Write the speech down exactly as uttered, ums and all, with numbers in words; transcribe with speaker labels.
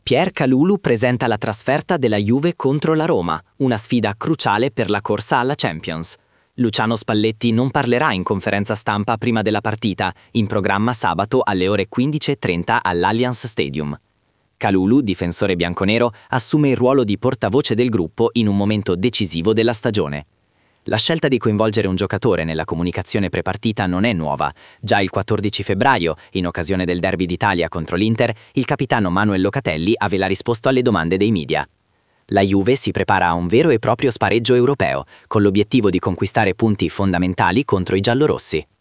Speaker 1: Pierre Kalulu presenta la trasferta della Juve contro la Roma, una sfida cruciale per la corsa alla Champions. Luciano Spalletti non parlerà in conferenza stampa prima della partita, in programma sabato alle ore quindici e trenta all'Allianz Stadium. Kalulu, difensore bianconero, assume il ruolo di portavoce del gruppo in un momento decisivo della stagione. La scelta di coinvolgere un giocatore nella comunicazione prepartita non è nuova. Già il quattordici febbraio, in occasione del derby d'Italia contro l'Inter, il capitano Manuel Locatelli aveva risposto alle domande dei media. La Juve si prepara a un vero e proprio spareggio europeo, con l'obiettivo di conquistare punti fondamentali contro i giallorossi.